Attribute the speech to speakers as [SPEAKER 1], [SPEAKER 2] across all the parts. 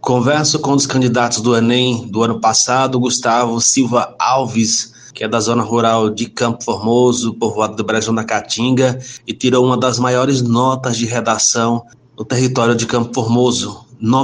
[SPEAKER 1] Converso com um dos candidatos do Enem do ano passado, Gustavo Silva Alves, que é da zona rural de Campo Formoso, povoado do Brejão da Caatinga, e tirou uma das maiores notas de redação no território de Campo Formoso,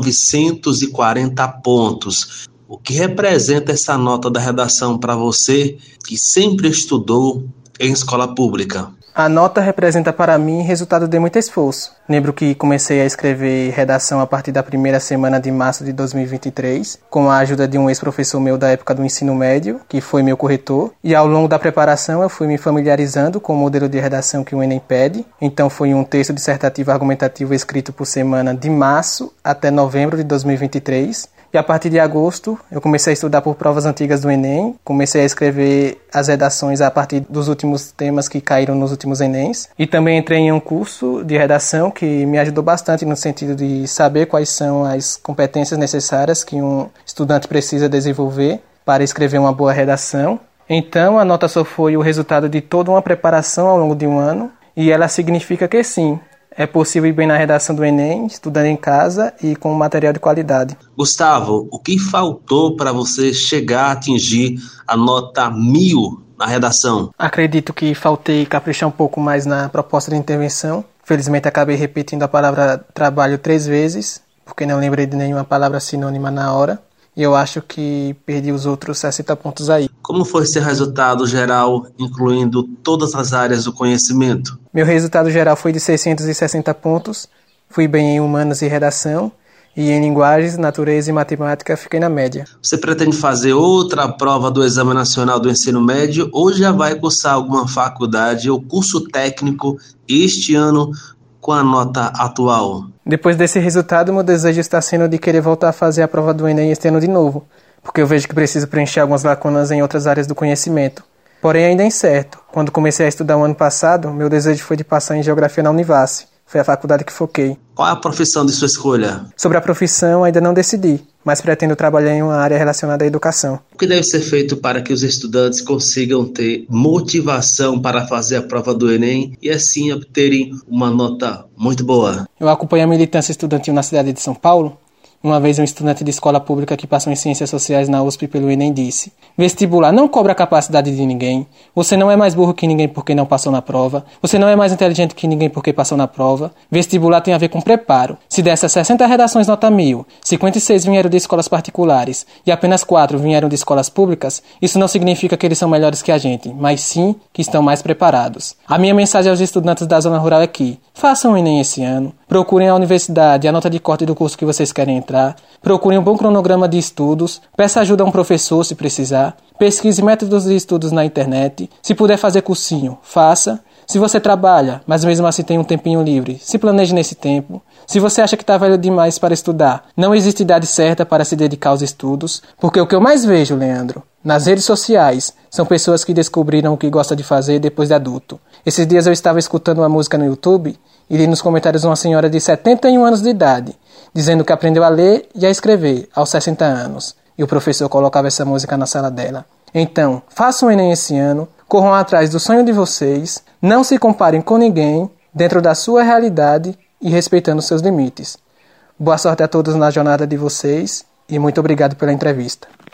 [SPEAKER 1] 940 pontos. O que representa essa nota da redação para você, que sempre estudou em escola pública?
[SPEAKER 2] A nota representa para mim resultado de muito esforço. Lembro que comecei a escrever redação a partir da primeira semana de março de 2023, com a ajuda de um ex-professor meu da época do ensino médio, que foi meu corretor. E ao longo da preparação eu fui me familiarizando com o modelo de redação que o Enem pede. Então foi um texto dissertativo argumentativo escrito por semana de março até novembro de 2023. E a partir de agosto, eu comecei a estudar por provas antigas do Enem, comecei a escrever as redações a partir dos últimos temas que caíram nos últimos Enems. E também entrei em um curso de redação que me ajudou bastante no sentido de saber quais são as competências necessárias que um estudante precisa desenvolver para escrever uma boa redação. Então, a nota só foi o resultado de toda uma preparação ao longo de um ano, e ela significa que sim, é possível ir bem na redação do Enem, estudando em casa e com material de qualidade.
[SPEAKER 1] Gustavo, o que faltou para você chegar a atingir a nota 1000 na redação?
[SPEAKER 2] Acredito que faltei caprichar um pouco mais na proposta de intervenção. Felizmente acabei repetindo a palavra trabalho 3 vezes, porque não lembrei de nenhuma palavra sinônima na hora. E eu acho que perdi os outros 60 pontos aí.
[SPEAKER 1] Como foi seu resultado geral, incluindo todas as áreas do conhecimento?
[SPEAKER 2] Meu resultado geral foi de 660 pontos. Fui bem em humanas e redação. E em linguagens, natureza e matemática fiquei na média.
[SPEAKER 1] Você pretende fazer outra prova do Exame Nacional do Ensino Médio ou já vai cursar alguma faculdade ou curso técnico este ano com a nota atual?
[SPEAKER 2] Depois desse resultado, meu desejo está sendo de querer voltar a fazer a prova do Enem este ano de novo, porque eu vejo que preciso preencher algumas lacunas em outras áreas do conhecimento. Porém, ainda é incerto. Quando comecei a estudar o ano passado, meu desejo foi de passar em Geografia na Univasse. Foi a faculdade que foquei.
[SPEAKER 1] Qual é a profissão de sua escolha?
[SPEAKER 2] Sobre a profissão, ainda não decidi, mas pretendo trabalhar em uma área relacionada à educação.
[SPEAKER 1] O que deve ser feito para que os estudantes consigam ter motivação para fazer a prova do Enem e assim obterem uma nota muito boa?
[SPEAKER 2] Eu acompanho a militância estudantil na cidade de São Paulo. Uma vez um estudante de escola pública que passou em Ciências Sociais na USP pelo Enem disse: vestibular não cobra a capacidade de ninguém. Você não é mais burro que ninguém porque não passou na prova. Você não é mais inteligente que ninguém porque passou na prova. Vestibular tem a ver com preparo. Se dessas 60 redações nota 1000, 56 vieram de escolas particulares e apenas 4 vieram de escolas públicas, isso não significa que eles são melhores que a gente, mas sim que estão mais preparados. A minha mensagem aos estudantes da zona rural é que façam o Enem esse ano, procurem a universidade, a nota de corte do curso que vocês querem entrar, procurem um bom cronograma de estudos, peça ajuda a um professor se precisar, pesquise métodos de estudos na internet, se puder fazer cursinho, faça. Se você trabalha, mas mesmo assim tem um tempinho livre, se planeje nesse tempo. Se você acha que está velho demais para estudar, não existe idade certa para se dedicar aos estudos, porque o que eu mais vejo, Leandro, nas redes sociais, são pessoas que descobriram o que gostam de fazer depois de adulto. Esses dias eu estava escutando uma música no YouTube e li nos comentários uma senhora de 71 anos de idade, dizendo que aprendeu a ler e a escrever aos 60 anos. E o professor colocava essa música na sala dela. Então, façam o Enem esse ano, corram atrás do sonho de vocês, não se comparem com ninguém, dentro da sua realidade e respeitando seus limites. Boa sorte a todos na jornada de vocês e muito obrigado pela entrevista.